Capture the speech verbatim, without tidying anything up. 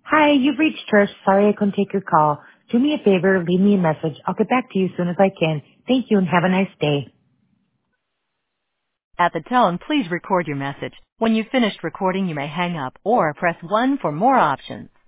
Hi, you've reached Trish. Sorry I couldn't take your call. Do me a favor, leave me a message. I'll get back to you as soon as I can. Thank you and have a nice day. At the tone, please record your message. When you've finished recording, you may hang up or press one for more options.